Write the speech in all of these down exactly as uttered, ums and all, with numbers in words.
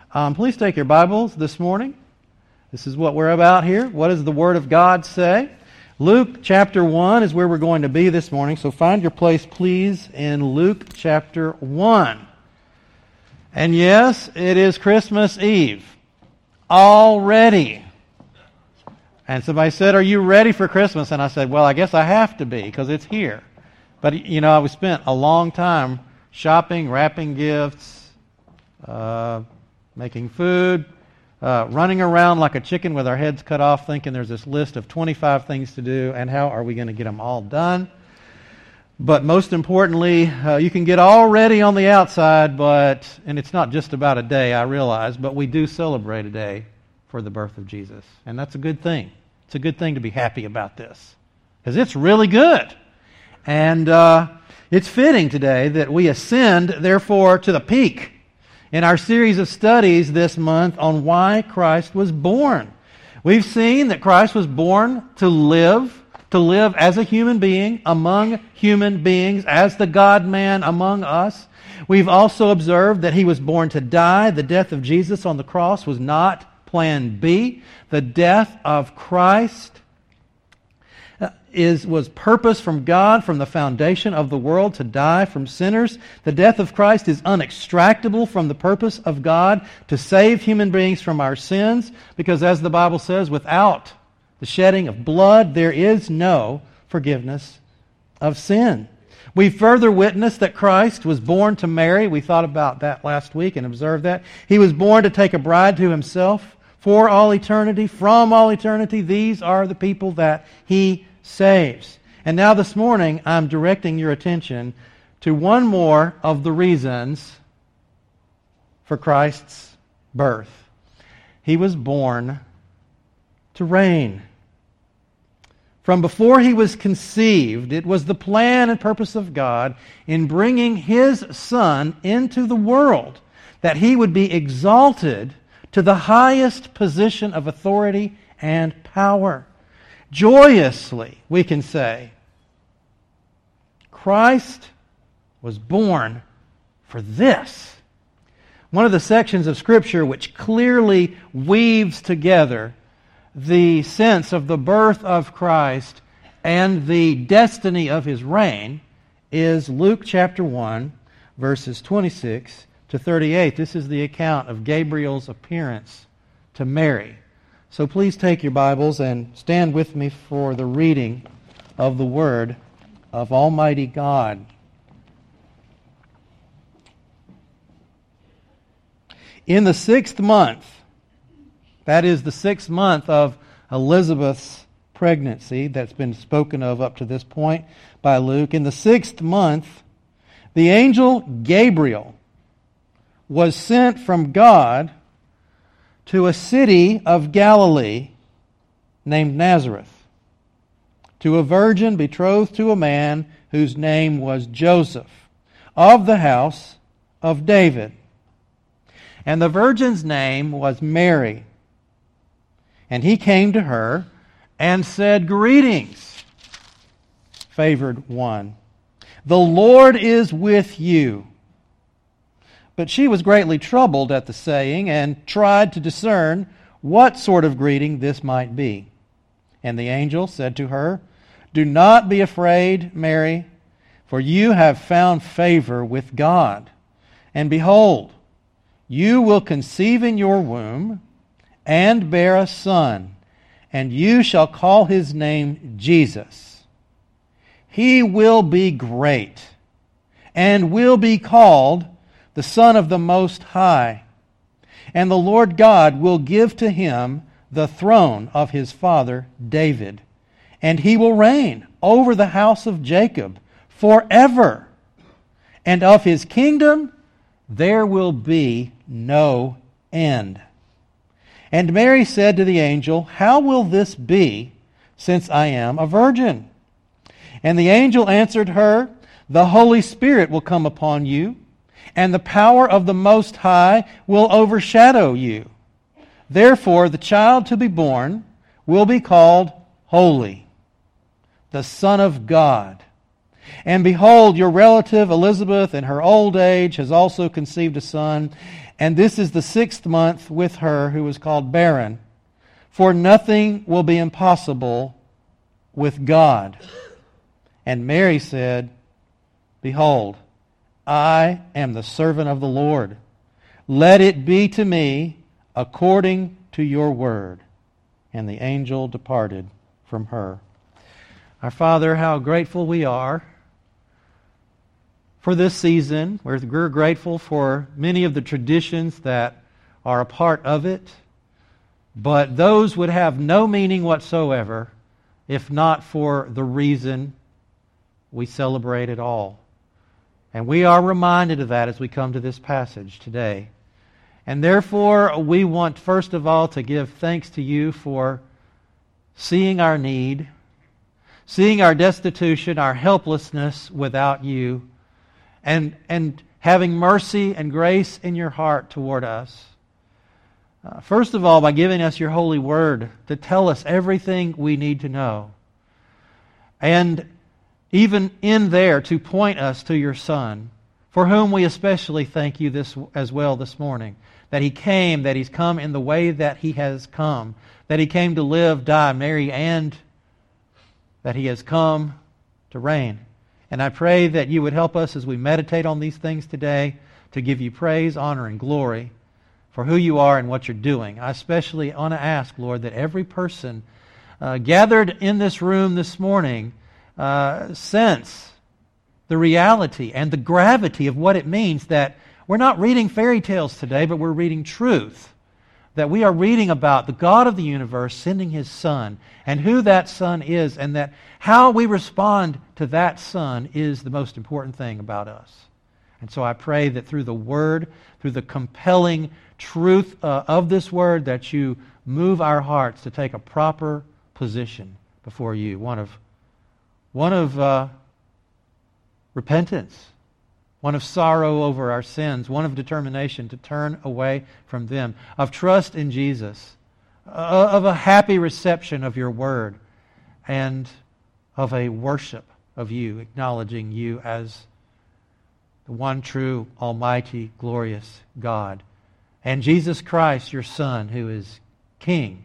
Um, please take your Bibles this morning. This is what we're about here. What does the Word of God say? Luke chapter one is where we're going to be this morning. So find your place, please, in Luke chapter one. And yes, it is Christmas Eve. Already. And somebody said, "Are you ready for Christmas?" And I said, well, I guess I have to be because it's here. But, you know, I spent a long time shopping, wrapping gifts, uh, making food, uh, running around like a chicken with our heads cut off thinking there's this list of twenty-five things to do and how are we going to get them all done. But most importantly, uh, you can get all ready on the outside, but, and it's not just about a day, I realize, but we do celebrate a day for the birth of Jesus. And that's a good thing. It's a good thing to be happy about this because it's really good. And uh, it's fitting today that we ascend, therefore, to the peak in our series of studies this month on why Christ was born. We've seen that Christ was born to live, to live as a human being among human beings, as the God-man among us. We've also observed that He was born to die. The death of Jesus on the cross was not plan B. The death of Christ is was purpose from God from the foundation of the world to die from sinners. The death of Christ is unextractable from the purpose of God to save human beings from our sins, because as the Bible says, without the shedding of blood, there is no forgiveness of sin. We further witnessed that Christ was born to Mary. We thought about that last week and observed that. He was born to take a bride to Himself for all eternity, from all eternity. These are the people that He saves. And now this morning, I'm directing your attention to one more of the reasons for Christ's birth. He was born to reign. From before He was conceived, it was the plan and purpose of God in bringing His Son into the world that He would be exalted to the highest position of authority and power. Joyously, we can say, Christ was born for this. One of the sections of Scripture which clearly weaves together the sense of the birth of Christ and the destiny of His reign is Luke chapter one, verses twenty-six to thirty-eight. This is the account of Gabriel's appearance to Mary. So please take your Bibles and stand with me for the reading of the Word of Almighty God. In the sixth month, that is the sixth month of Elizabeth's pregnancy that's been spoken of up to this point by Luke, in the sixth month, the angel Gabriel was sent from God to a city of Galilee named Nazareth, to a virgin betrothed to a man whose name was Joseph, of the house of David. And the virgin's name was Mary. And he came to her and said, "Greetings, favored one. The Lord is with you." But she was greatly troubled at the saying and tried to discern what sort of greeting this might be. And the angel said to her, "Do not be afraid, Mary, for you have found favor with God. And behold, you will conceive in your womb and bear a son, and you shall call his name Jesus. He will be great and will be called the Son of the Most High. And the Lord God will give to him the throne of his father David, and he will reign over the house of Jacob forever. And of his kingdom there will be no end." And Mary said to the angel, "How will this be, since I am a virgin?" And the angel answered her, "The Holy Spirit will come upon you, and the power of the Most High will overshadow you. Therefore the child to be born will be called Holy, the Son of God. And behold, your relative Elizabeth in her old age has also conceived a son, And this is the sixth month with her who was called barren. For nothing will be impossible with God. And Mary said, Behold, I am the servant of the Lord. Let it be to me according to your word. And the angel departed from her. Our Father, how grateful we are for this season. We're, we're grateful for many of the traditions that are a part of it. But those would have no meaning whatsoever if not for the reason we celebrate it all. And we are reminded of that as we come to this passage today. And therefore, we want first of all to give thanks to you for seeing our need, seeing our destitution, our helplessness without you, and, and having mercy and grace in your heart toward us. Uh, first of all, by giving us your holy word to tell us everything we need to know. And even in there to point us to your Son, for whom we especially thank you this as well this morning. That He came, that He's come in the way that He has come. That He came to live, die, marry, and that He has come to reign. And I pray that you would help us as we meditate on these things today to give you praise, honor, and glory for who you are and what you're doing. I especially want to ask, Lord, that every person uh, gathered in this room this morning uh, sense the reality and the gravity of what it means that we're not reading fairy tales today, but we're reading truth. That we are reading about the God of the universe sending His Son and who that Son is, and that how we respond to that Son is the most important thing about us. And so I pray that through the Word, through the compelling truth uh, of this Word, that you move our hearts to take a proper position before you. One of, one of uh, repentance, one of sorrow over our sins, one of determination to turn away from them, of trust in Jesus, uh, of a happy reception of your Word, and of a worship of you, acknowledging you as the one true, almighty, glorious God. And Jesus Christ, your Son, who is King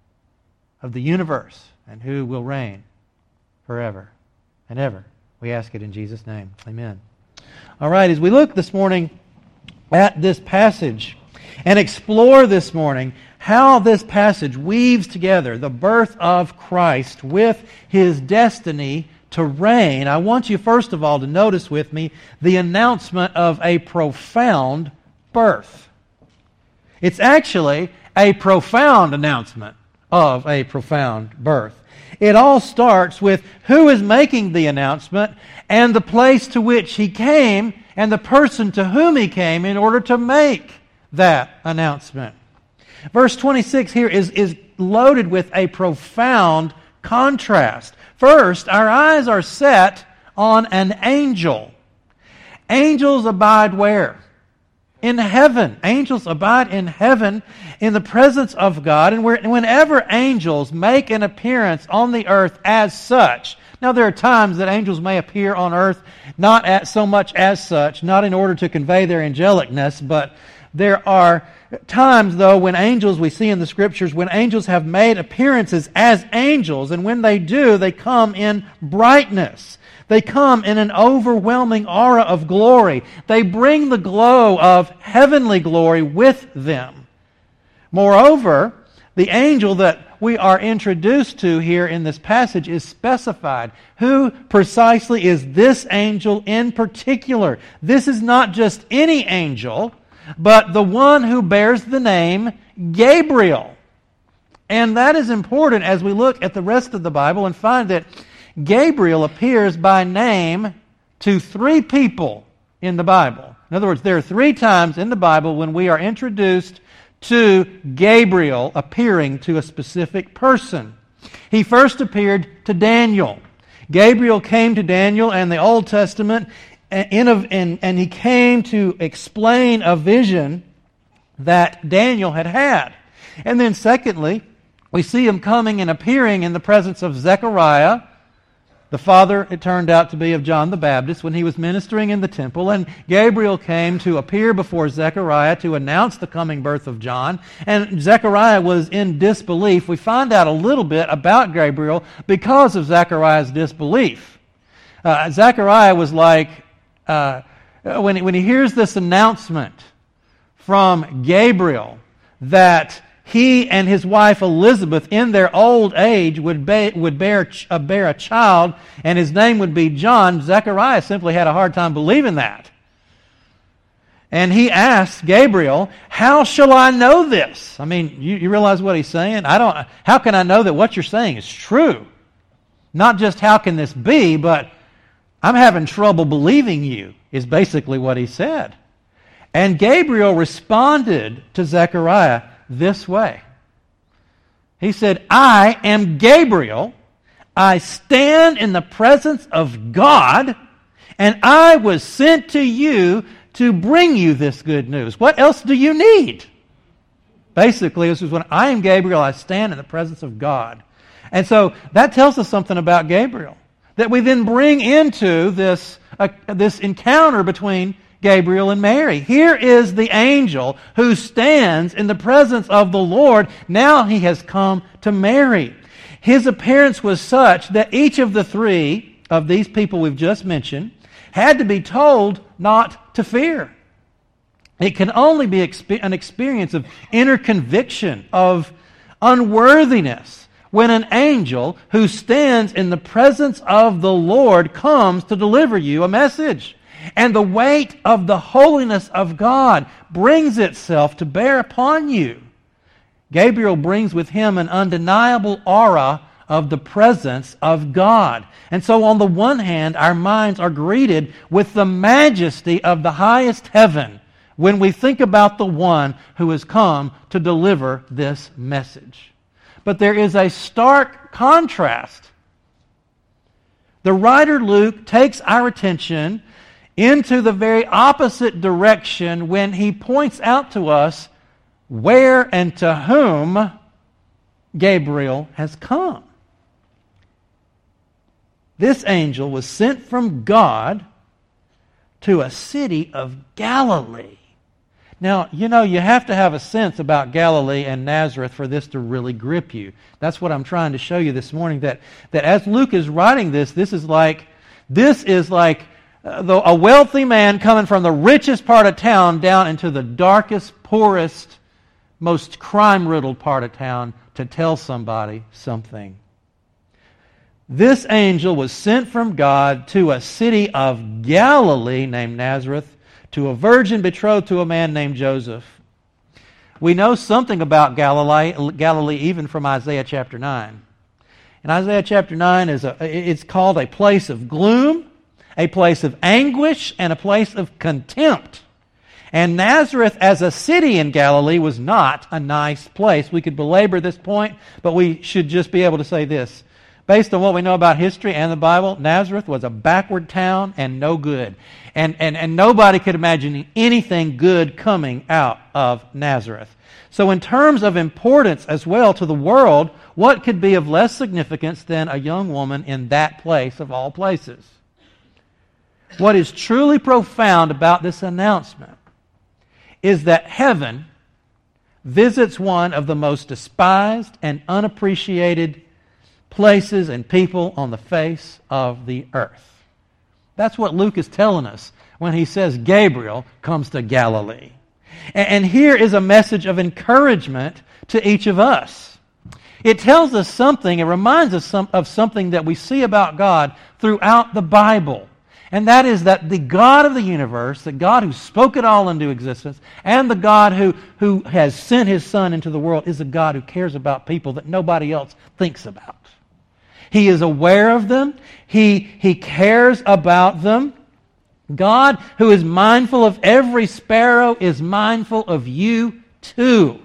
of the universe and who will reign forever and ever. We ask it in Jesus' name. Amen. All right, as we look this morning at this passage and explore this morning how this passage weaves together the birth of Christ with His destiny to reign, I want you first of all to notice with me the announcement of a profound birth. It's actually a profound announcement of a profound birth. It all starts with who is making the announcement and the place to which He came and the person to whom He came in order to make that announcement. Verse twenty-six here is, is loaded with a profound contrast. First, our eyes are set on an angel. Angels abide where? In heaven. Angels abide in heaven in the presence of God. And whenever angels make an appearance on the earth as such, now there are times that angels may appear on earth not at so much as such, not in order to convey their angelicness, but there are times, though, when angels, we see in the Scriptures, when angels have made appearances as angels, and when they do, they come in brightness. They come in an overwhelming aura of glory. They bring the glow of heavenly glory with them. Moreover, the angel that we are introduced to here in this passage is specified. Who precisely is this angel in particular? This is not just any angel, but the one who bears the name Gabriel. And that is important as we look at the rest of the Bible and find that Gabriel appears by name to three people in the Bible. In other words, there are three times in the Bible when we are introduced to Gabriel appearing to a specific person. He first appeared to Daniel. Gabriel came to Daniel in the Old Testament in a, in, and he came to explain a vision that Daniel had had. And then secondly, we see him coming and appearing in the presence of Zechariah, The father, it turned out to be of John the Baptist when he was ministering in the temple, and Gabriel came to appear before Zechariah to announce the coming birth of John, and Zechariah was in disbelief. We find out a little bit about Gabriel because of Zechariah's disbelief. Uh, Zechariah was like, uh, when, when he hears this announcement from Gabriel that he and his wife Elizabeth in their old age would, be, would bear, uh, bear a child and his name would be John, Zechariah simply had a hard time believing that. And he asked Gabriel, how shall I know this? I mean, you, you realize what he's saying? I don't. How can I know that what you're saying is true? Not just how can this be, but I'm having trouble believing you, is basically what he said. And Gabriel responded to Zechariah this way. He said, I am Gabriel. I stand in the presence of God, and I was sent to you to bring you this good news. What else do you need? Basically, this is when I am Gabriel, I stand in the presence of God. And so that tells us something about Gabriel that we then bring into this, uh, this encounter between Gabriel and Mary. Here is the angel who stands in the presence of the Lord. Now he has come to Mary. His appearance was such that each of the three of these people we've just mentioned had to be told not to fear. It can only be an experience of inner conviction, of unworthiness, when an angel who stands in the presence of the Lord comes to deliver you a message. And the weight of the holiness of God brings itself to bear upon you. Gabriel brings with him an undeniable aura of the presence of God. And so on the one hand, our minds are greeted with the majesty of the highest heaven when we think about the one who has come to deliver this message. But there is a stark contrast. The writer Luke takes our attention into the very opposite direction when he points out to us where and to whom Gabriel has come. This angel was sent from God to a city of Galilee. Now, you know, you have to have a sense about Galilee and Nazareth for this to really grip you. That's what I'm trying to show you this morning, that, that as Luke is writing this, this is like, this is like Uh, the, a wealthy man coming from the richest part of town down into the darkest, poorest, most crime-riddled part of town to tell somebody something. This angel was sent from God to a city of Galilee named Nazareth, to a virgin betrothed to a man named Joseph. We know something about Galilee, Galilee even from Isaiah chapter nine. And Isaiah chapter nine is a, it's called a place of gloom, a place of anguish, and a place of contempt. And Nazareth as a city in Galilee was not a nice place. We could belabor this point, but we should just be able to say this. Based on what we know about history and the Bible, Nazareth was a backward town and no good. And, and, and nobody could imagine anything good coming out of Nazareth. So in terms of importance as well to the world, what could be of less significance than a young woman in that place of all places? What is truly profound about this announcement is that heaven visits one of the most despised and unappreciated places and people on the face of the earth. That's what Luke is telling us when he says Gabriel comes to Galilee. And here is a message of encouragement to each of us. It tells us something, it reminds us of something that we see about God throughout the Bible. And that is that the God of the universe, the God who spoke it all into existence, and the God who, who has sent His Son into the world is a God who cares about people that nobody else thinks about. He is aware of them. He, he cares about them. God, who is mindful of every sparrow, is mindful of you too.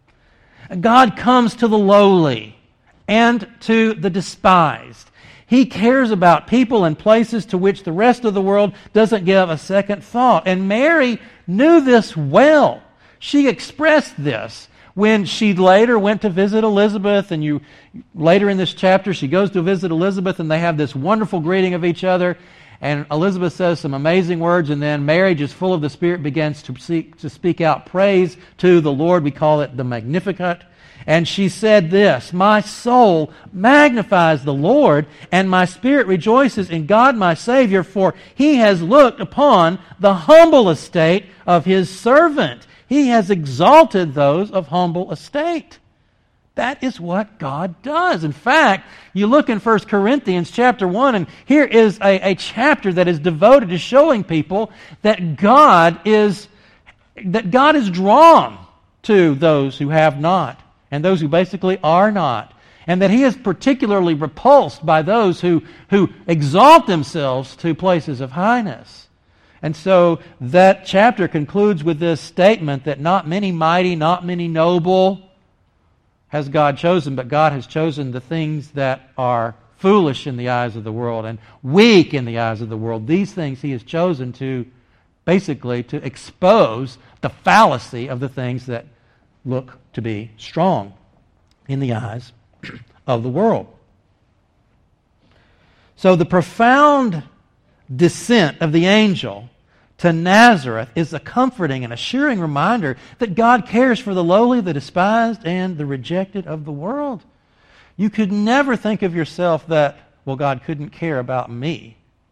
God comes to the lowly and to the despised. He cares about people and places to which the rest of the world doesn't give a second thought. And Mary knew this well. She expressed this when she later went to visit Elizabeth, and you later in this chapter she goes to visit Elizabeth, and they have this wonderful greeting of each other, and Elizabeth says some amazing words, and then Mary, just full of the Spirit, begins to speak, to speak out praise to the Lord. We call it the Magnificat. And she said this, "My soul magnifies the Lord, and my spirit rejoices in God my Savior, for He has looked upon the humble estate of His servant. He has exalted those of humble estate." That is what God does. In fact, you look in First Corinthians chapter one, and here is a, a chapter that is devoted to showing people that God is, that God is drawn to those who have not, and those who basically are not, and that He is particularly repulsed by those who, who exalt themselves to places of highness. And so that chapter concludes with this statement that not many mighty, not many noble has God chosen, but God has chosen the things that are foolish in the eyes of the world and weak in the eyes of the world. These things He has chosen to, basically, to expose the fallacy of the things that look to be strong in the eyes of the world. So the profound descent of the angel to Nazareth is a comforting and assuring reminder that God cares for the lowly, the despised, and the rejected of the world. You could never think of yourself that, well, God couldn't care about me.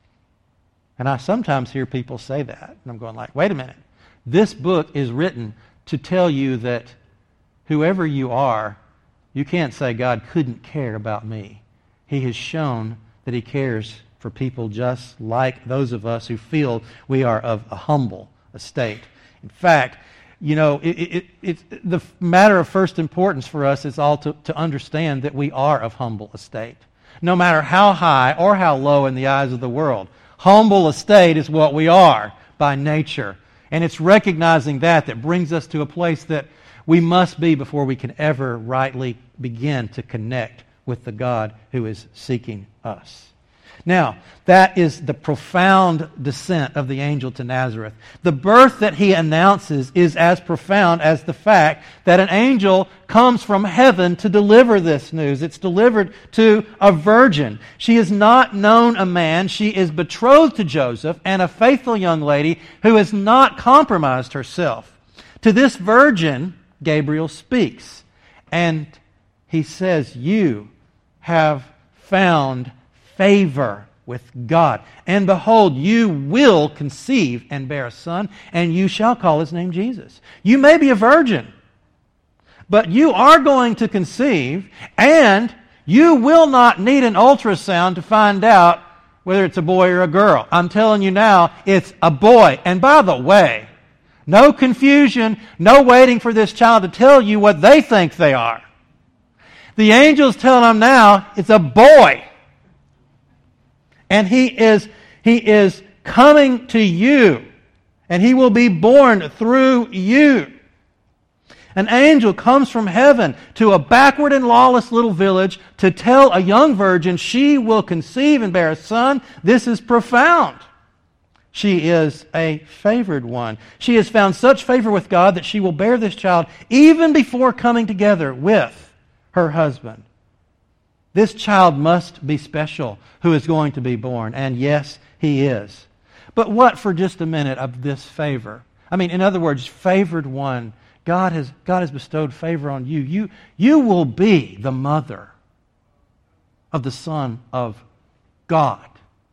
And I sometimes hear people say that, and I'm going like, wait a minute. This book is written to tell you that whoever you are, you can't say God couldn't care about me. He has shown that He cares for people just like those of us who feel we are of a humble estate. In fact, you know, it, it, it, the matter of first importance for us is all to, to understand that we are of humble estate. No matter how high or how low in the eyes of the world, humble estate is what we are by nature. And it's recognizing that that brings us to a place that we must be before we can ever rightly begin to connect with the God who is seeking us. Now, that is the profound descent of the angel to Nazareth. The birth that he announces is as profound as the fact that an angel comes from heaven to deliver this news. It's delivered to a virgin. She has not known a man. She is betrothed to Joseph and a faithful young lady who has not compromised herself. To this virgin, Gabriel speaks, and he says, "You have found favor with God. And behold, you will conceive and bear a son, and you shall call his name Jesus." You may be a virgin, but you are going to conceive, and you will not need an ultrasound to find out whether it's a boy or a girl. I'm telling you now, it's a boy. And by the way, no confusion, no waiting for this child to tell you what they think they are. The angel's telling them now, it's a boy. And he is, he is coming to you. And he will be born through you. An angel comes from heaven to a backward and lawless little village to tell a young virgin she will conceive and bear a son. This is profound. She is a favored one. She has found such favor with God that she will bear this child even before coming together with her husband. This child must be special who is going to be born. And yes, he is. But what for just a minute of this favor? I mean, in other words, favored one. God has, God has bestowed favor on you. You, you will be the mother of the Son of God.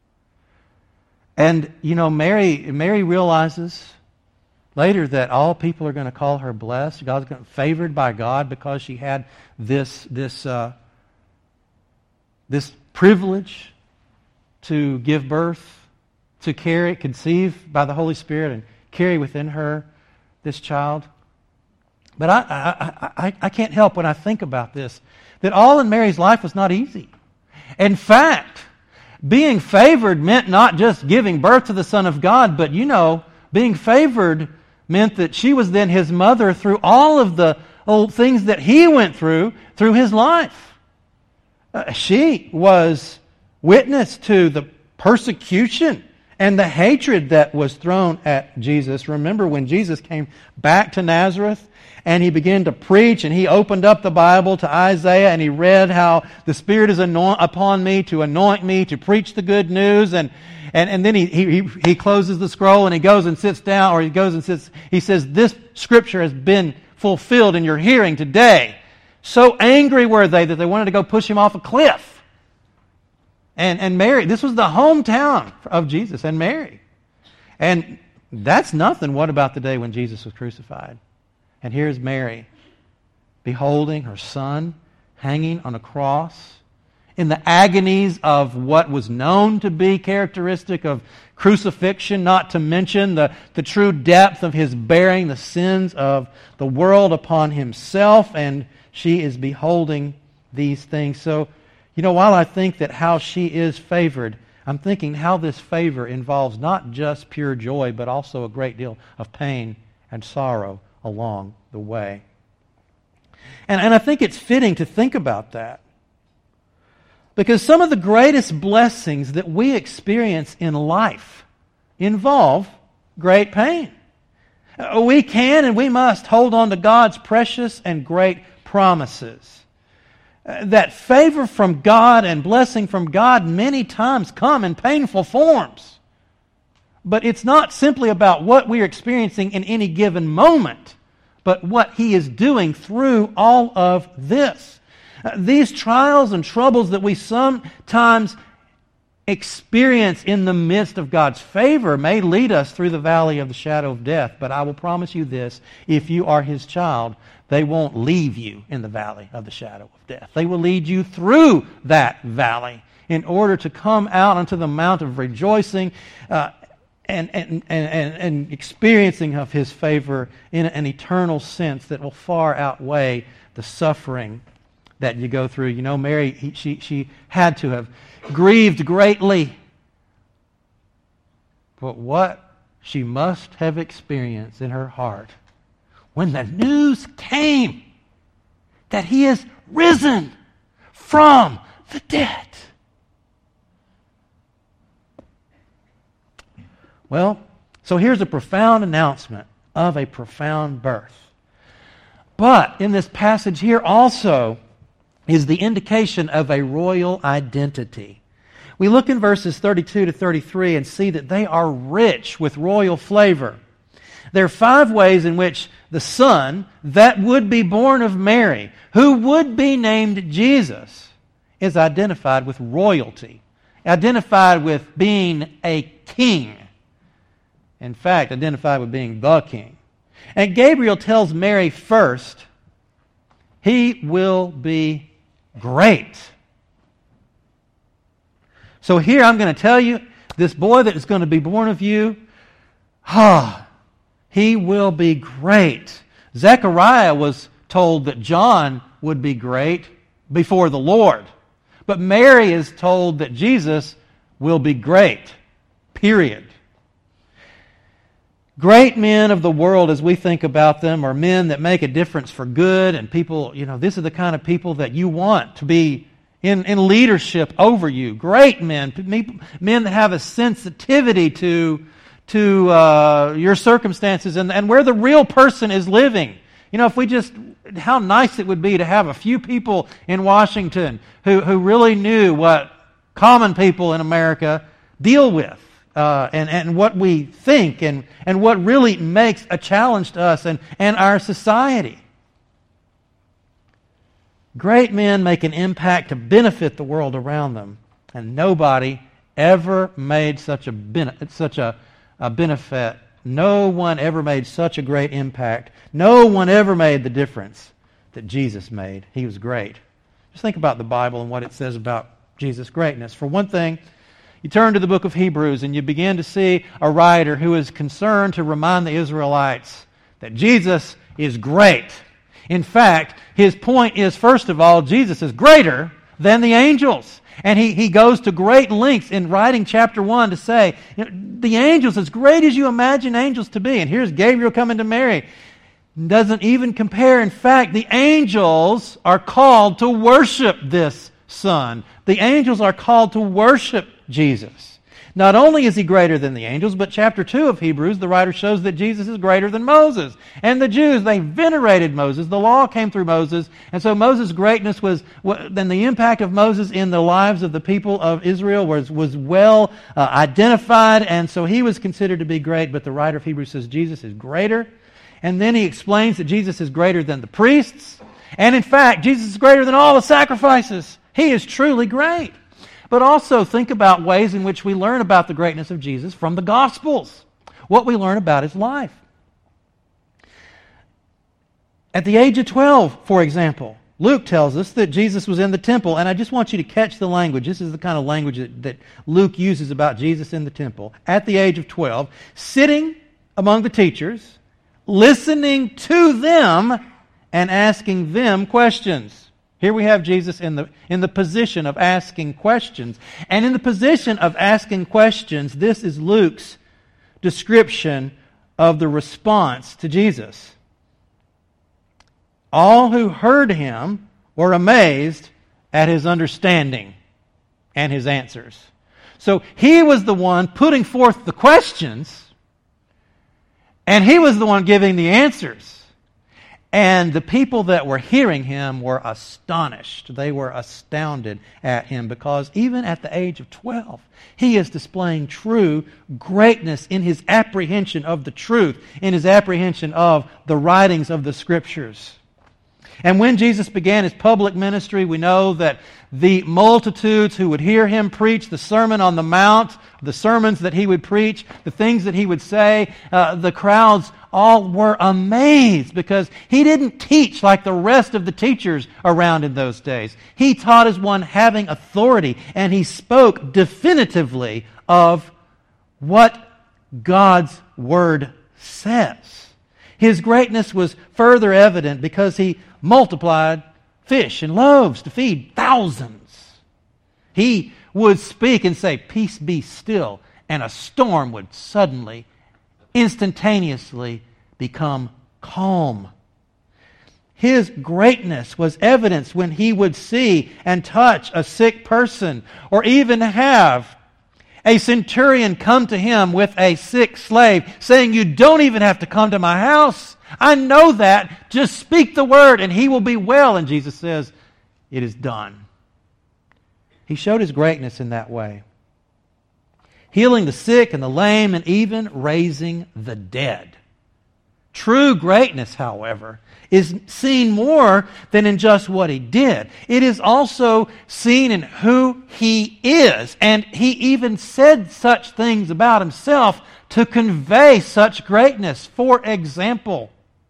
And, you know, Mary, Mary realizes later that all people are going to call her blessed. God's going to, favored by God because she had this, this, uh, this privilege to give birth, to carry, conceive by the Holy Spirit and carry within her this child. But I, I, I, I can't help when I think about this, that all in Mary's life was not easy. In fact, being favored meant not just giving birth to the Son of God, but, you know, being favored meant that she was then his mother through all of the old things that he went through through his life. Uh, she was witness to the persecution and the hatred that was thrown at Jesus. Remember when Jesus came back to Nazareth and he began to preach and he opened up the Bible to Isaiah and he read how the Spirit is anoint, upon me to anoint me to preach the good news, and and, and then he, he he closes the scroll and he goes and sits down, or he goes and sits, he says, this scripture has been fulfilled in your hearing today. So angry were they that they wanted to go push him off a cliff. And and Mary, this was the hometown of Jesus and Mary. And that's nothing. What about the day when Jesus was crucified? And here's Mary, beholding her son hanging on a cross in the agonies of what was known to be characteristic of crucifixion, not to mention the, the true depth of his bearing the sins of the world upon himself. And she is beholding these things. So, you know, while I think that how she is favored, I'm thinking how this favor involves not just pure joy, but also a great deal of pain and sorrow along the way. And, and I think it's fitting to think about that. Because some of the greatest blessings that we experience in life involve great pain. We can and we must hold on to God's precious and great promises. That favor from God and blessing from God many times come in painful forms. But it's not simply about what we are experiencing in any given moment, but what He is doing through all of this. These trials and troubles that we sometimes experience in the midst of God's favor may lead us through the valley of the shadow of death. But I will promise you this, if you are His child, they won't leave you in the valley of the shadow of death. They will lead you through that valley in order to come out onto the mount of rejoicing uh, and, and, and, and experiencing of His favor in an eternal sense that will far outweigh the suffering that you go through. You know, Mary, he, she, she had to have grieved greatly. But what she must have experienced in her heart when the news came that He is risen from the dead. Well, so here's a profound announcement of a profound birth. But in this passage here also is the indication of a royal identity. We look in verses thirty-two to thirty-three and see that they are rich with royal flavor. There are five ways in which the Son that would be born of Mary, who would be named Jesus, is identified with royalty, identified with being a king. In fact, identified with being the king. And Gabriel tells Mary first, He will be great. So here I'm going to tell you, this boy that is going to be born of you, ah, he will be great. Zechariah was told that John would be great before the Lord. But Mary is told that Jesus will be great. Period. Great men of the world, as we think about them, are men that make a difference for good, and people, you know, these are the kind of people that you want to be in, in leadership over you. Great men, men that have a sensitivity to to uh, your circumstances and, and where the real person is living. You know, if we just, how nice it would be to have a few people in Washington who, who really knew what common people in America deal with uh, and, and what we think and, and what really makes a challenge to us and, and our society. Great men make an impact to benefit the world around them, and nobody ever made such a benefit, such a A benefit. No one ever made such a great impact. No one ever made the difference that Jesus made. He was great. Just think about the Bible and what it says about Jesus' greatness. For one thing, you turn to the book of Hebrews and you begin to see a writer who is concerned to remind the Israelites that Jesus is great. In fact, his point is, first of all, Jesus is greater than the angels. And he, he goes to great lengths in writing chapter one to say, you know, the angels, as great as you imagine angels to be, and here's Gabriel coming to Mary, doesn't even compare. In fact, the angels are called to worship this Son. The angels are called to worship Jesus. Not only is he greater than the angels, but chapter two of Hebrews, the writer shows that Jesus is greater than Moses. And the Jews, they venerated Moses. The law came through Moses. And so Moses' greatness was, then the impact of Moses in the lives of the people of Israel was, was well uh, identified. And so he was considered to be great. But the writer of Hebrews says Jesus is greater. And then he explains that Jesus is greater than the priests. And in fact, Jesus is greater than all the sacrifices. He is truly great. But also think about ways in which we learn about the greatness of Jesus from the Gospels. What we learn about his life. At the age of twelve, for example, Luke tells us that Jesus was in the temple. And I just want you to catch the language. This is the kind of language that, that Luke uses about Jesus in the temple. At the age of twelve, sitting among the teachers, listening to them, and asking them questions. Here we have Jesus in the, in the position of asking questions. And in the position of asking questions, this is Luke's description of the response to Jesus. All who heard him were amazed at his understanding and his answers. So he was the one putting forth the questions, and he was the one giving the answers. And the people that were hearing him were astonished. They were astounded at him because even at the age of twelve, he is displaying true greatness in his apprehension of the truth, in his apprehension of the writings of the Scriptures. And when Jesus began his public ministry, we know that the multitudes who would hear him preach the Sermon on the Mount, the sermons that he would preach, the things that he would say, uh, the crowds all were amazed because he didn't teach like the rest of the teachers around in those days. He taught as one having authority, and he spoke definitively of what God's Word says. His greatness was further evident because he multiplied fish and loaves to feed thousands. He would speak and say, "Peace be still," and a storm would suddenly, instantaneously become calm. His greatness was evidenced when he would see and touch a sick person, or even have a centurion come to him with a sick slave, saying, "You don't even have to come to my house. I know that. Just speak the word and he will be well." And Jesus says, "It is done." He showed his greatness in that way. Healing the sick and the lame, and even raising the dead. True greatness, however, is seen more than in just what he did. It is also seen in who he is. And he even said such things about himself to convey such greatness. For example,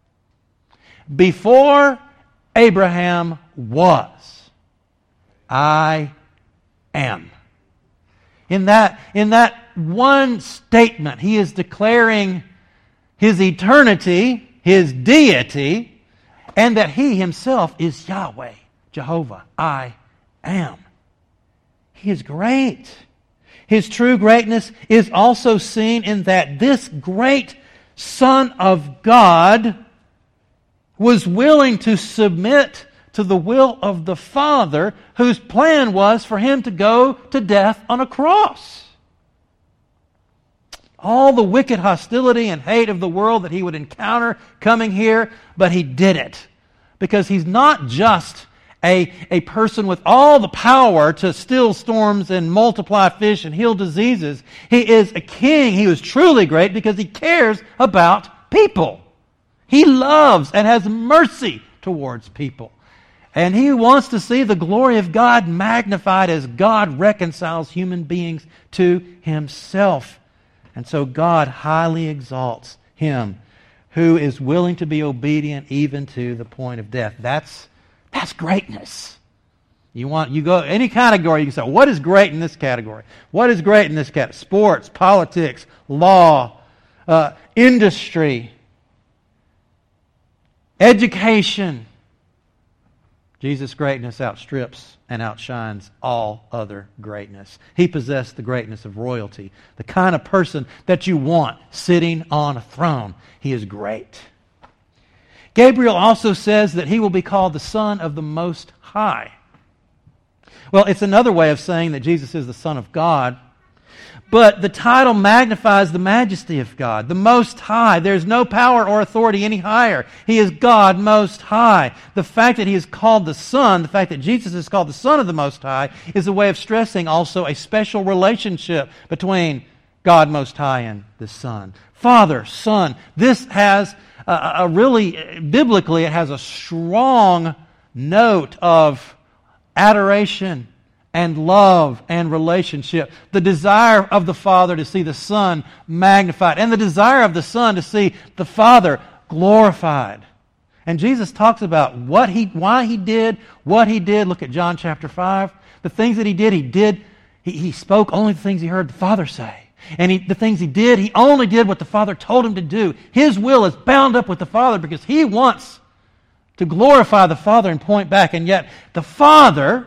before Abraham was, I am. In that, in that one statement, he is declaring his eternity, his deity, and that he himself is Yahweh, Jehovah, I am. He is great. His true greatness is also seen in that this great Son of God was willing to submit to the will of the Father, whose plan was for him to go to death on a cross. All the wicked hostility and hate of the world that he would encounter coming here, but he did it. Because he's not just a, a person with all the power to still storms and multiply fish and heal diseases. He is a king. He was truly great because he cares about people. He loves and has mercy towards people. And he wants to see the glory of God magnified as God reconciles human beings to himself. And so God highly exalts him who is willing to be obedient even to the point of death. That's, that's greatness. You want, you go, any category, you can say, what is great in this category? What is great in this category? Sports, politics, law, uh, industry, education. Jesus' greatness outstrips and outshines all other greatness. He possessed the greatness of royalty, the kind of person that you want sitting on a throne. He is great. Gabriel also says that he will be called the Son of the Most High. Well, it's another way of saying that Jesus is the Son of God. But the title magnifies the majesty of God, the Most High. There's no power or authority any higher. He is God Most High. The fact that He is called the Son, the fact that Jesus is called the Son of the Most High, is a way of stressing also a special relationship between God Most High and the Son. Father, Son. This has a, a really, biblically, it has a strong note of adoration and love and relationship. The desire of the Father to see the Son magnified, and the desire of the Son to see the Father glorified. And Jesus talks about what he, why He did, what He did. Look at John chapter five. The things that He did, He did, He, he spoke only the things He heard the Father say. And he, the things He did, He only did what the Father told Him to do. His will is bound up with the Father because He wants to glorify the Father and point back. And yet the Father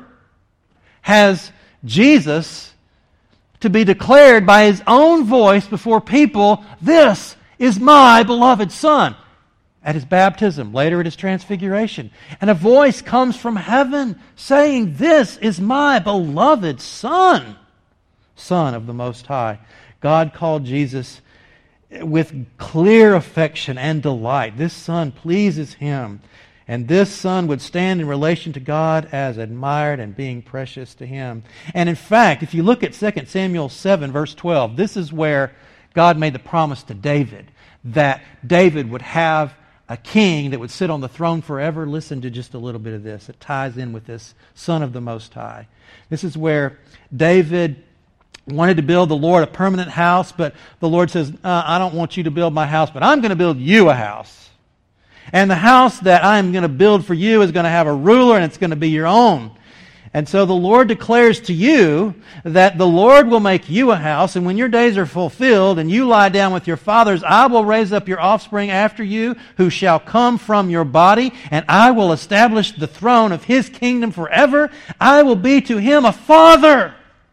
has Jesus to be declared by His own voice before people, "This is my beloved Son." At His baptism, later at His transfiguration. And a voice comes from heaven saying, "This is my beloved Son, Son of the Most High." God called Jesus with clear affection and delight. This Son pleases Him. And this Son would stand in relation to God as admired and being precious to Him. And in fact, if you look at Second Samuel seven, verse twelve, this is where God made the promise to David that David would have a king that would sit on the throne forever. Listen to just a little bit of this. It ties in with this Son of the Most High. This is where David wanted to build the Lord a permanent house, but the Lord says, uh, I don't want you to build my house, but I'm going to build you a house. And the house that I'm going to build for you is going to have a ruler, and it's going to be your own. And so the Lord declares to you that the Lord will make you a house, and when your days are fulfilled and you lie down with your fathers, I will raise up your offspring after you, who shall come from your body, and I will establish the throne of His kingdom forever. I will be to him a father,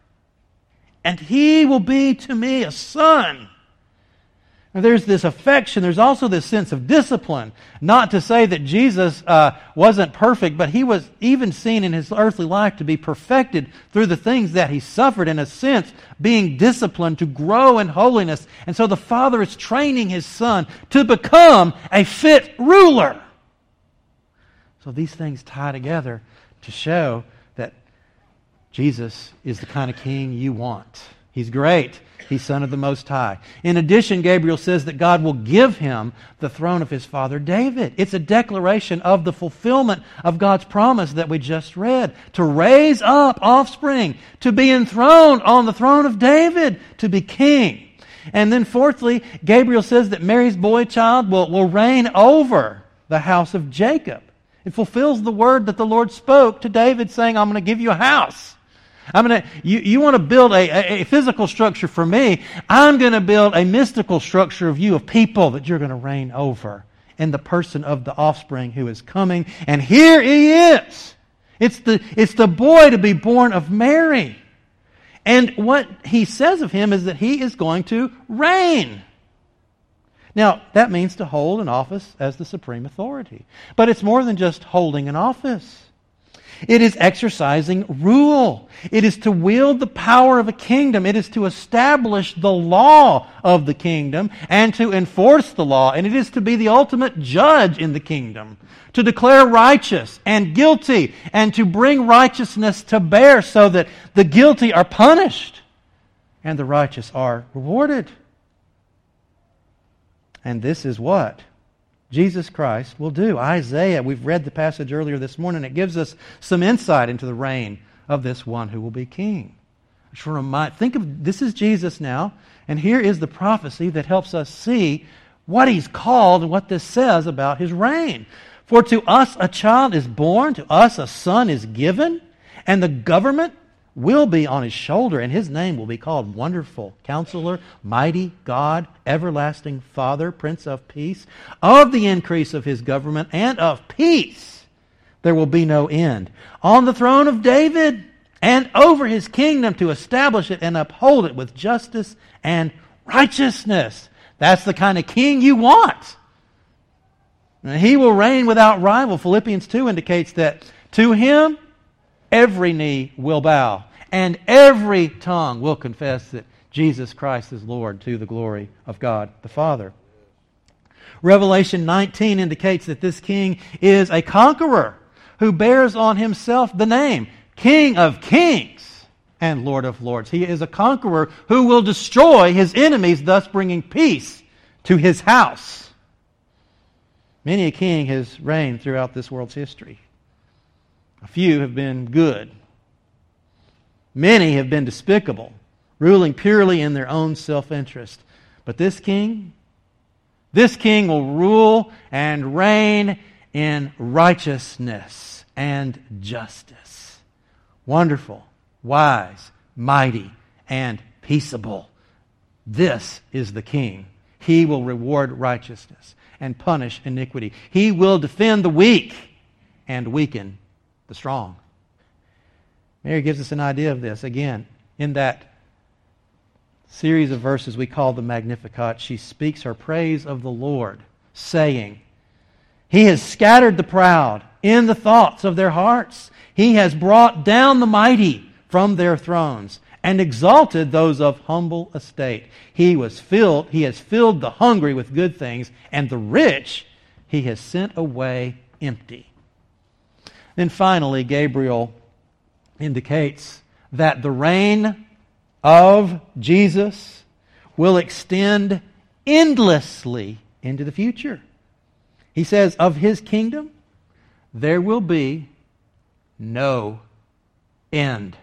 and he will be to me a son. Now, there's this affection. There's also this sense of discipline. Not to say that Jesus uh, wasn't perfect, but He was even seen in His earthly life to be perfected through the things that He suffered, in a sense, being disciplined to grow in holiness. And so the Father is training His Son to become a fit ruler. So these things tie together to show that Jesus is the kind of king you want. He's great. He's Son of the Most High. In addition, Gabriel says that God will give Him the throne of His father David. It's a declaration of the fulfillment of God's promise that we just read, to raise up offspring, to be enthroned on the throne of David, to be king. And then fourthly, Gabriel says that Mary's boy child will, will reign over the house of Jacob. It fulfills the word that the Lord spoke to David, saying, I'm going to give you a house. I'm going to, you, you want to build a, a physical structure for me. I'm going to build a mystical structure of you, of people that you're going to reign over in the person of the offspring who is coming. And here He is. It's the, it's the boy to be born of Mary. And what He says of Him is that He is going to reign. Now, that means to hold an office as the supreme authority. But it's more than just holding an office. It is exercising rule. It is to wield the power of a kingdom. It is to establish the law of the kingdom and to enforce the law. And it is to be the ultimate judge in the kingdom. To declare righteous and guilty and to bring righteousness to bear so that the guilty are punished and the righteous are rewarded. And this is what Jesus Christ will do. Isaiah, we've read the passage earlier this morning. It gives us some insight into the reign of this one who will be king. Just remind, think of, this is Jesus now, and here is the prophecy that helps us see what He's called and what this says about His reign. For to us a child is born, to us a son is given, and the government will be on His shoulder, and His name will be called Wonderful Counselor, Mighty God, Everlasting Father, Prince of Peace. Of the increase of His government and of peace there will be no end. On the throne of David and over His kingdom, to establish it and uphold it with justice and righteousness. That's the kind of king you want. And He will reign without rival. Philippians two indicates that to Him every knee will bow, and every tongue will confess that Jesus Christ is Lord, to the glory of God the Father. Revelation nineteen indicates that this king is a conqueror who bears on himself the name King of Kings and Lord of Lords. He is a conqueror who will destroy his enemies, thus bringing peace to his house. Many a king has reigned throughout this world's history. A few have been good. Many have been despicable, ruling purely in their own self-interest. But this king, this king will rule and reign in righteousness and justice. Wonderful, wise, mighty, and peaceable. This is the king. He will reward righteousness and punish iniquity. He will defend the weak and weaken the strong. Mary gives us an idea of this. Again, in that series of verses we call the Magnificat, she speaks her praise of the Lord, saying, He has scattered the proud in the thoughts of their hearts. He has brought down the mighty from their thrones and exalted those of humble estate. He was filled, he has filled the hungry with good things, and the rich he has sent away empty. Then finally, Gabriel indicates that the reign of Jesus will extend endlessly into the future. He says, of his kingdom, there will be no end.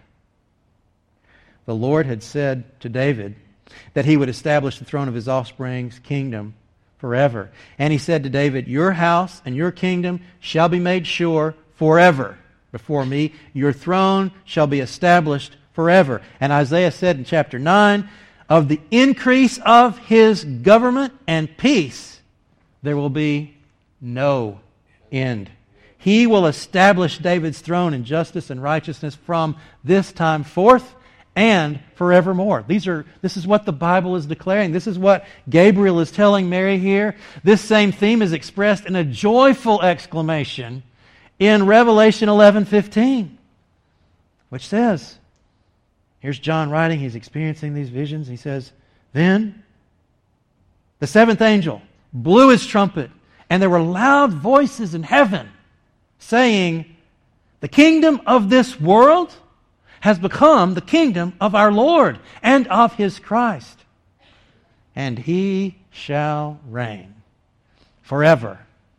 The Lord had said to David that he would establish the throne of his offspring's kingdom forever. And he said to David, your house and your kingdom shall be made sure forever before me. Your throne shall be established forever. And Isaiah said in chapter nine, of the increase of his government and peace, there will be no end. He will establish David's throne in justice and righteousness from this time forth and forevermore. These are, this is what the Bible is declaring. This is what Gabriel is telling Mary here. This same theme is expressed in a joyful exclamation in Revelation eleven fifteen, which says, here's John writing, he's experiencing these visions. He says, then the seventh angel blew his trumpet, and there were loud voices in heaven saying, the kingdom of this world has become the kingdom of our Lord and of his Christ, and he shall reign forever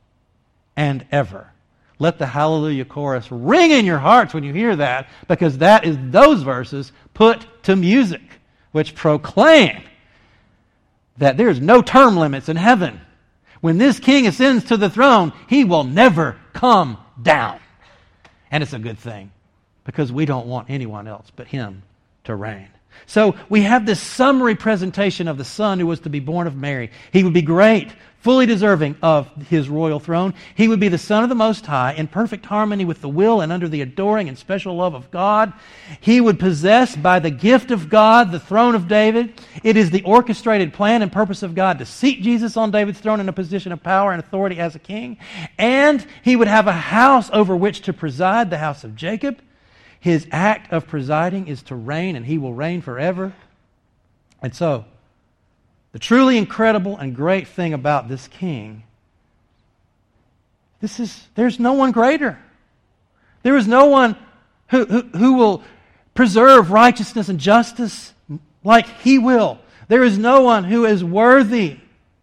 and ever. Let the hallelujah chorus ring in your hearts when you hear that, because that is those verses put to music, which proclaim that there's no term limits in heaven. When this king ascends to the throne, he will never come down. And it's a good thing, because we don't want anyone else but him to reign. So we have this summary presentation of the Son who was to be born of Mary. He would be great, fully deserving of his royal throne. He would be the Son of the Most High, in perfect harmony with the will and under the adoring and special love of God. He would possess by the gift of God the throne of David. It is the orchestrated plan and purpose of God to seat Jesus on David's throne in a position of power and authority as a king. And he would have a house over which to preside, the house of Jacob. His act of presiding is to reign, and he will reign forever. And so, the truly incredible and great thing about this king, this is, there's no one greater. There is no one who, who, who will preserve righteousness and justice like he will. There is no one who is worthy.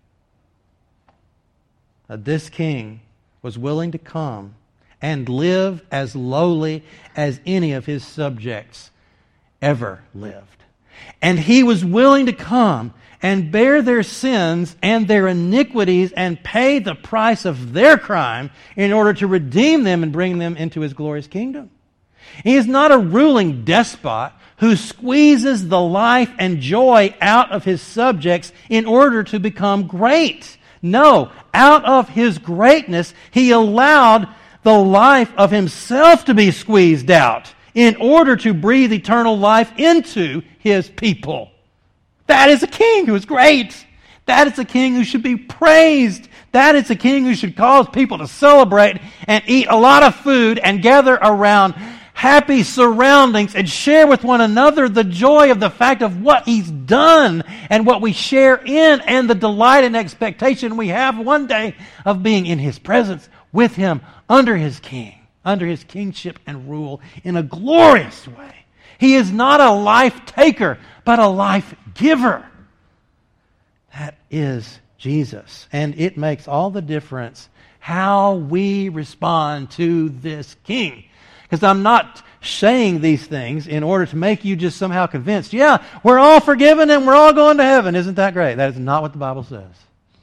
But this king was willing to come and live as lowly as any of his subjects ever lived. And he was willing to come and bear their sins and their iniquities and pay the price of their crime in order to redeem them and bring them into his glorious kingdom. He is not a ruling despot who squeezes the life and joy out of his subjects in order to become great. No, out of his greatness, he allowed the life of himself to be squeezed out in order to breathe eternal life into his people. That is a king who is great. That is a king who should be praised. That is a king who should cause people to celebrate and eat a lot of food and gather around happy surroundings and share with one another the joy of the fact of what He's done and what we share in, and the delight and expectation we have one day of being in His presence with Him under His King, under His kingship and rule in a glorious way. He is not a life taker, but a life giver. That is Jesus. And it makes all the difference how we respond to this King. Because I'm not saying these things in order to make you just somehow convinced, yeah, we're all forgiven and we're all going to heaven. Isn't that great? That is not what the Bible says.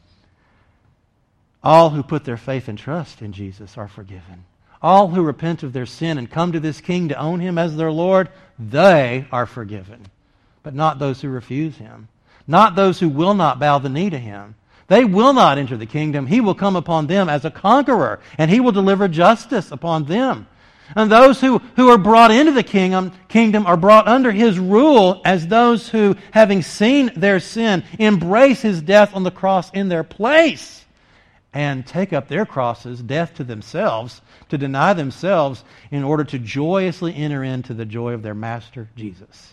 All who put their faith and trust in Jesus are forgiven. All who repent of their sin and come to this King to own Him as their Lord, they are forgiven. But not those who refuse Him. Not those who will not bow the knee to Him. They will not enter the kingdom. He will come upon them as a conqueror, and He will deliver justice upon them. And those who, who are brought into the kingdom, kingdom are brought under His rule as those who, having seen their sin, embrace His death on the cross in their place and take up their crosses, death to themselves, to deny themselves in order to joyously enter into the joy of their Master, Jesus.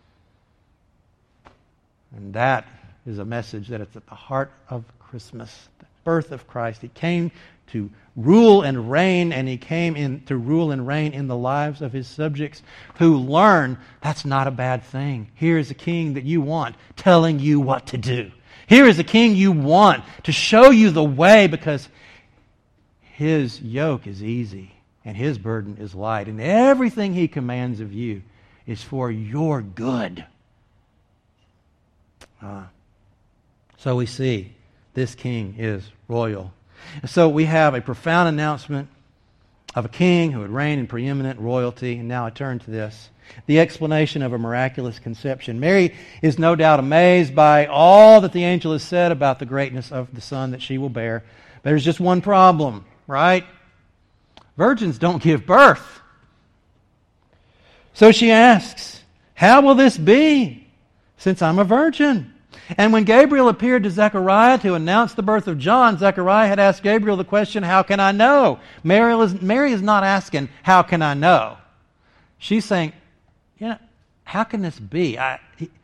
And that is a message that is at the heart of Christmas, the birth of Christ. He came to rule and reign, and He came in to rule and reign in the lives of His subjects who learn that's not a bad thing. Here is a King that you want telling you what to do. Here is a King you want to show you the way, because His yoke is easy and His burden is light, and everything He commands of you is for your good. Uh, so we see this King is royal. And so we have a profound announcement of a king who would reign in preeminent royalty. And now I turn to this, the explanation of a miraculous conception. Mary is no doubt amazed by all that the angel has said about the greatness of the son that she will bear. But there's just one problem, right? Virgins don't give birth. So she asks, how will this be, since I'm a virgin? And when Gabriel appeared to Zechariah to announce the birth of John, Zechariah had asked Gabriel the question, how can I know? Mary is, Mary is not asking, how can I know? She's saying, you know, how can this be? I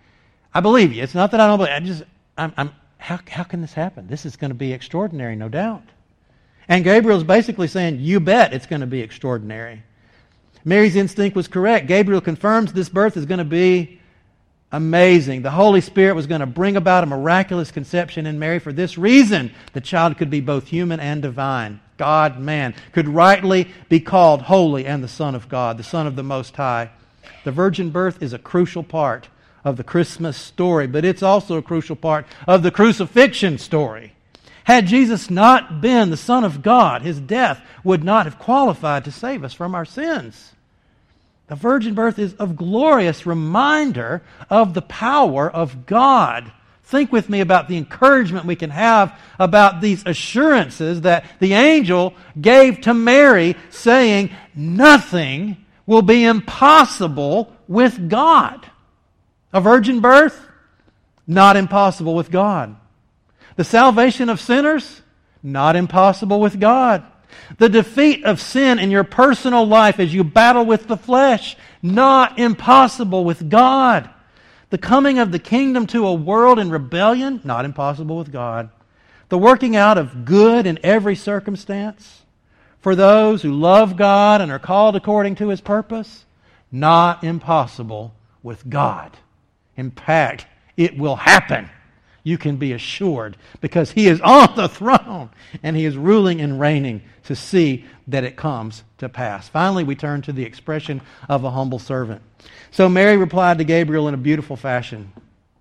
I believe you. It's not that I don't believe. I just, I'm, I'm how, how can this happen? This is going to be extraordinary, no doubt. And Gabriel's basically saying, you bet it's going to be extraordinary. Mary's instinct was correct. Gabriel confirms this birth is going to be amazing. The Holy Spirit was going to bring about a miraculous conception in Mary. For this reason, the child could be both human and divine. God, man, could rightly be called holy and the Son of God, the Son of the Most High. The virgin birth is a crucial part of the Christmas story, but it's also a crucial part of the crucifixion story. Had Jesus not been the Son of God, His death would not have qualified to save us from our sins. The virgin birth is a glorious reminder of the power of God. Think with me about the encouragement we can have about these assurances that the angel gave to Mary, saying, nothing will be impossible with God. A virgin birth? Not impossible with God. The salvation of sinners? Not impossible with God. The defeat of sin in your personal life as you battle with the flesh? Not impossible with God. The coming of the kingdom to a world in rebellion? Not impossible with God. The working out of good in every circumstance for those who love God and are called according to His purpose? Not impossible with God. In fact, it will happen. You can be assured, because He is on the throne and He is ruling and reigning to see that it comes to pass. Finally, we turn to the expression of a humble servant. So Mary replied to Gabriel in a beautiful fashion.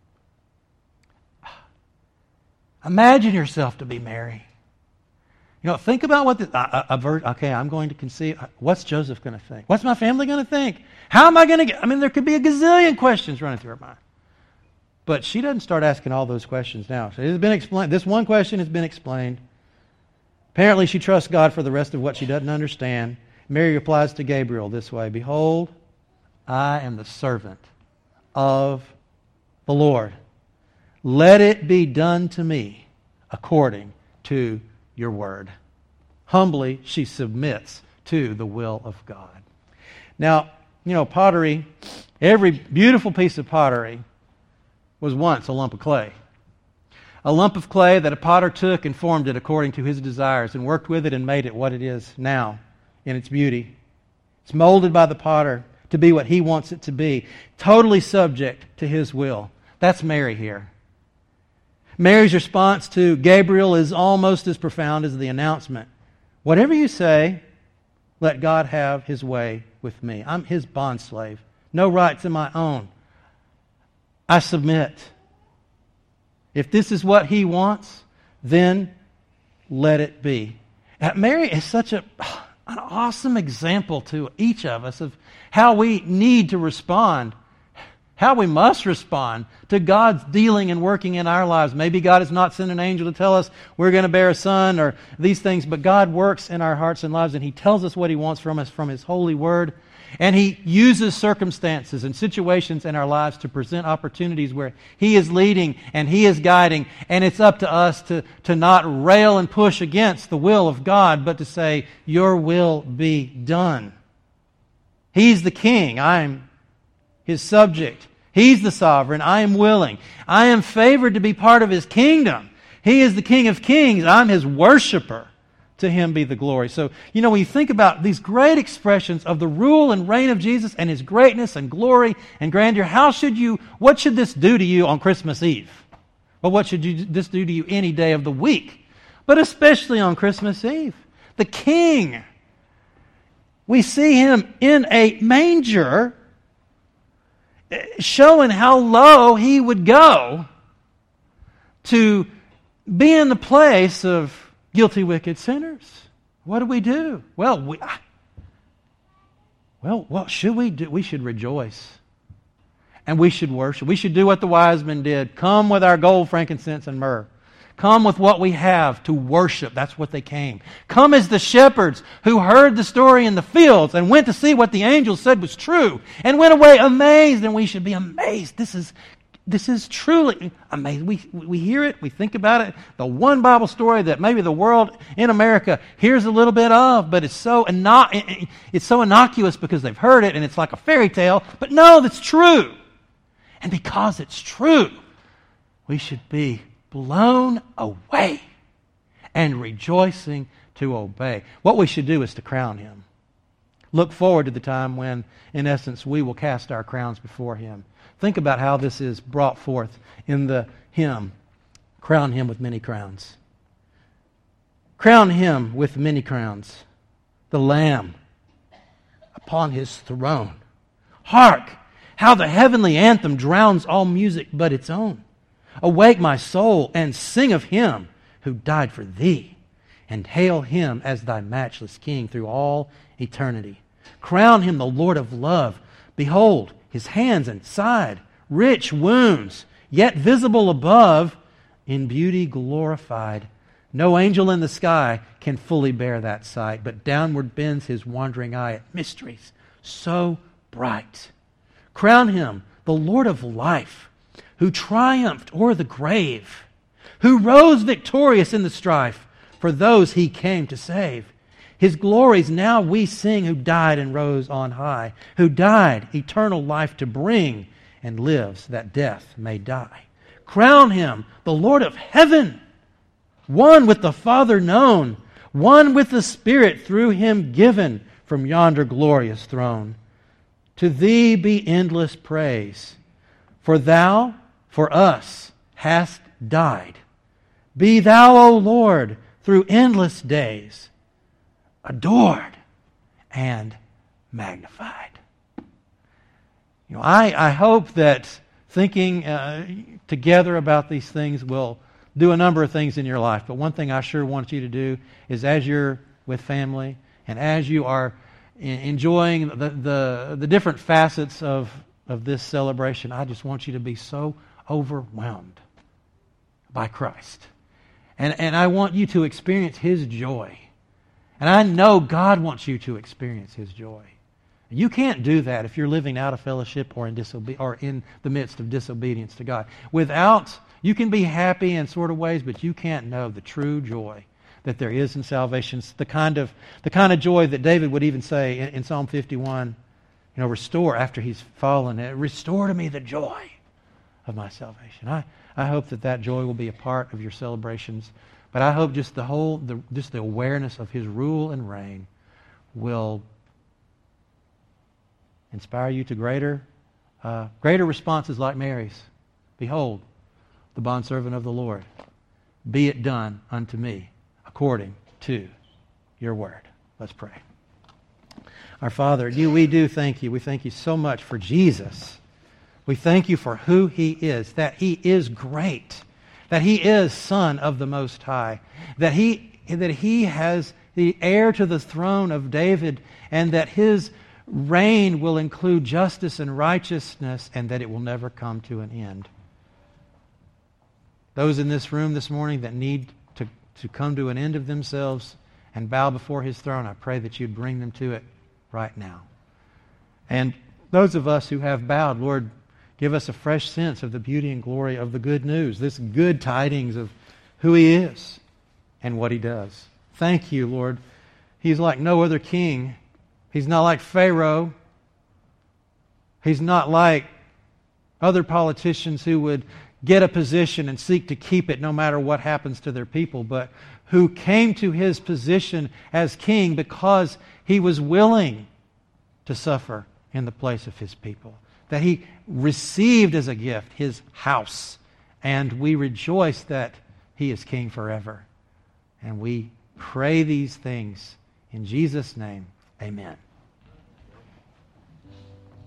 Imagine yourself to be Mary. You know, think about what the, a, a, a, okay, I'm going to conceive. What's Joseph going to think? What's my family going to think? How am I going to get? I mean, there could be a gazillion questions running through her mind. But she doesn't start asking all those questions now. So it has been explained. This one question has been explained. Apparently she trusts God for the rest of what she doesn't understand. Mary replies to Gabriel this way, behold, I am the servant of the Lord. Let it be done to me according to your word. Humbly she submits to the will of God. Now, you know, pottery, every beautiful piece of pottery was once a lump of clay. A lump of clay that a potter took and formed it according to his desires and worked with it and made it what it is now in its beauty. It's molded by the potter to be what he wants it to be, totally subject to his will. That's Mary here. Mary's response to Gabriel is almost as profound as the announcement. Whatever you say, let God have His way with me. I'm His bondslave. No rights of my own. I submit. If this is what He wants, then let it be. Uh, Mary is such a, an awesome example to each of us of how we need to respond, how we must respond to God's dealing and working in our lives. Maybe God has not sent an angel to tell us we're going to bear a son or these things, but God works in our hearts and lives, and He tells us what He wants from us from His holy word. And He uses circumstances and situations in our lives to present opportunities where He is leading and He is guiding. And it's up to us to, to not rail and push against the will of God, but to say, your will be done. He's the king. I'm His subject. He's the sovereign. I am willing. I am favored to be part of His kingdom. He is the King of kings. I'm His worshiper. To Him be the glory. So, you know, when you think about these great expressions of the rule and reign of Jesus and His greatness and glory and grandeur, how should you, what should this do to you on Christmas Eve? Well, what should you, this do to you any day of the week? But especially on Christmas Eve. The King. We see Him in a manger, showing how low He would go to be in the place of guilty, wicked sinners. What do we do? Well, we, well, what should we do? We should rejoice. And we should worship. We should do what the wise men did. Come with our gold, frankincense, and myrrh. Come with what we have to worship. That's what they came. Come as the shepherds who heard the story in the fields and went to see what the angels said was true and went away amazed. And we should be amazed. This is This is truly amazing. We, we hear it, we think about it. The one Bible story that maybe the world in America hears a little bit of, but it's so inno- it's so innocuous because they've heard it and it's like a fairy tale. But no, that's true. And because it's true, we should be blown away and rejoicing to obey. What we should do is to crown Him. Look forward to the time when, in essence, we will cast our crowns before Him. Think about how this is brought forth in the hymn, Crown Him with Many Crowns. Crown Him with many crowns, the Lamb upon His throne. Hark, how the heavenly anthem drowns all music but its own. Awake my soul and sing of Him who died for thee, and hail Him as thy matchless King through all eternity. Crown Him the Lord of love. Behold, His hands and side, rich wounds, yet visible above, in beauty glorified. No angel in the sky can fully bear that sight, but downward bends His wandering eye at mysteries so bright. Crown Him the Lord of life, who triumphed o'er the grave, who rose victorious in the strife for those He came to save. His glories now we sing, who died and rose on high, who died eternal life to bring, and lives that death may die. Crown Him the Lord of heaven, one with the Father known, one with the Spirit through Him given from yonder glorious throne. To Thee be endless praise, for Thou for us hast died. Be Thou, O Lord, through endless days, adored and magnified. You know, I, I hope that thinking uh, together about these things will do a number of things in your life. But one thing I sure want you to do is, as you're with family and as you are enjoying the, the, the different facets of, of this celebration, I just want you to be so overwhelmed by Christ. And, and I want you to experience His joy. And I know God wants you to experience His joy. You can't do that if you're living out of fellowship or in disobe- or in the midst of disobedience to God. Without, you can be happy in sort of ways, but you can't know the true joy that there is in salvation. It's the kind of the kind of joy that David would even say in, in Psalm fifty-one, You know, restore after he's fallen. Restore to me the joy of my salvation. I, I hope that that joy will be a part of your celebrations. But I hope just the whole, the, just the awareness of his rule and reign will inspire you to greater, uh, greater responses like Mary's. Behold, the bondservant of the Lord. Be it done unto me according to your word. Let's pray. Our Father, you, we do thank you. We thank you so much for Jesus. We thank you for who he is, that he is great, that he is Son of the Most High, that he, that he has the heir to the throne of David, and that his reign will include justice and righteousness, and that it will never come to an end. Those in this room this morning that need to, to come to an end of themselves and bow before his throne, I pray that you'd bring them to it right now. And those of us who have bowed, Lord, give us a fresh sense of the beauty and glory of the good news, this good tidings of who he is and what he does. Thank you, Lord. He's like no other king. He's not like Pharaoh. He's not like other politicians who would get a position and seek to keep it no matter what happens to their people, but who came to his position as king because he was willing to suffer in the place of his people. That he received as a gift his house. And we rejoice that he is king forever. And we pray these things in Jesus' name. Amen.